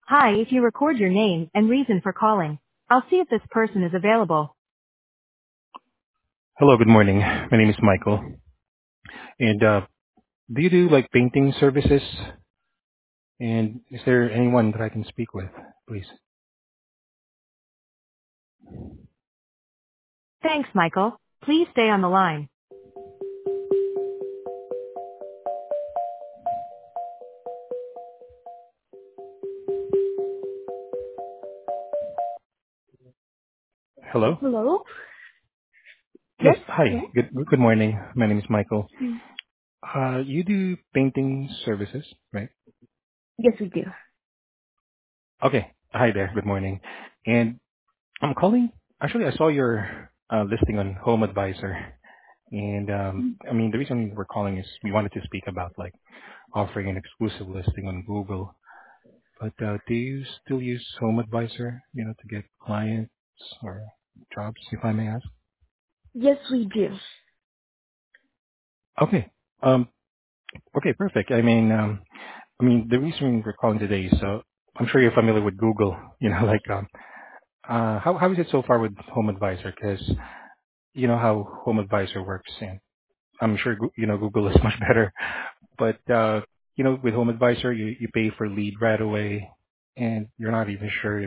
Hi, if you record your name and reason for calling, I'll see if this person is available. Hello, good morning. My name is Michael. And do you do like painting services? And is there anyone that I can speak with, please? Thanks, Michael. Please stay on the line. Hello? Hello? Yes, Yes? hi. Hello? Good morning. My name is Michael. Mm. You do painting services, right? Yes, we do. Okay. Hi there. Good morning. And I'm calling. Actually, I saw your listing on Home Advisor. And I mean, the reason we're calling is we wanted to speak about like offering an exclusive listing on Google. But do you still use Home Advisor, to get clients or jobs, if I may ask? Yes, we do. Okay. Um, okay, perfect. The reason we're calling today is I'm sure you're familiar with Google. How is it so far with Home Advisor? Because you know how Home Advisor works, and I'm sure Google is much better. But with Home Advisor, you pay for lead right away, and you're not even sure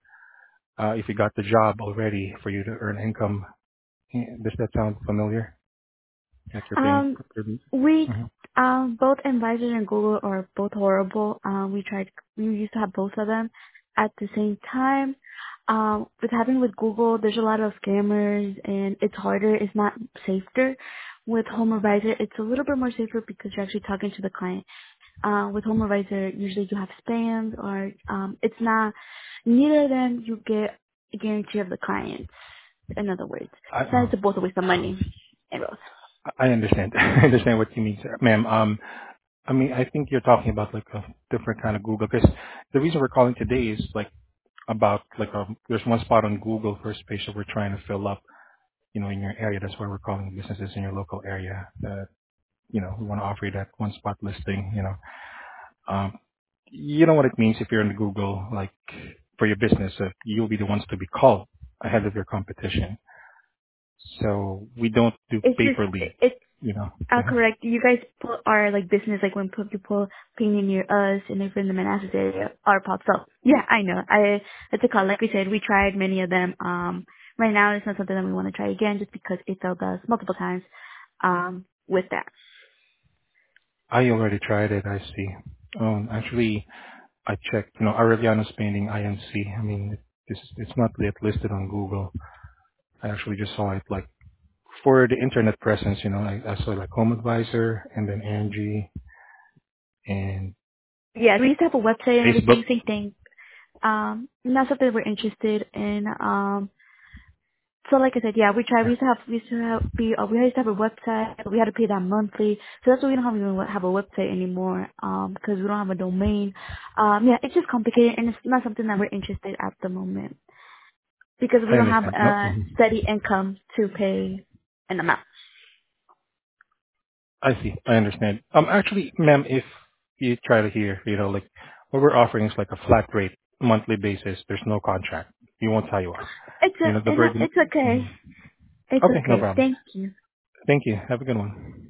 if you got the job already for you to earn income. Does that sound familiar? Like you're paying Um, for we, Mhm. both Advisor and Google are both horrible. We used to have both of them at the same time. With Google, there's a lot of scammers and it's harder. It's not safer. With Home Advisor, it's a little bit more safer because you're actually talking to the client. With Home Advisor, usually you have spams or it's not, neither of them you get a guarantee of the client, in other words. I, So it's both a waste of money and both. I understand. I understand what you mean, sir. Ma'am. I think you're talking about like a different kind of Google because the reason we're calling today is like about there's one spot on Google for a space that we're trying to fill up, in your area. That's why we're calling businesses in your local area. We want to offer you that one spot listing. Um, you know what it means if you're in Google, like for your business, you'll be the ones to be called ahead of your competition. So we don't do It's pay just, per lead, it's Go ahead. correct. You guys are like business, like when people painting near us and if we're in the Manassas area, our pops up. Yeah, I know. It's a call. Like we said, we tried many of them. Right now it's not something that we want to try again just because it failed us multiple times, with that. I already tried it, I see. Actually, I checked, Aureliano's painting INC. I mean, it's not yet listed on Google. I actually just saw it like for the internet presence, I saw like Home Advisor and then Angie and Yeah, we used to have a website and Facebook. everything, same thing. Not something we're interested in. So like I said, yeah, we tried. We used to have a website. We had to pay that monthly. So that's why we don't have a website anymore. Because we don't have a domain. Yeah, it's just complicated and it's not something that we're interested at the moment because we I don't have understand. No, a steady income to pay an amount. I see. I understand. Actually, ma'am, if you try to hear, like what we're offering is like a flat rate monthly basis. There's no contract. We won't tie you off. The burden. It's okay. It's Okay, no okay. problem. Thank you. Thank you. Have a good one.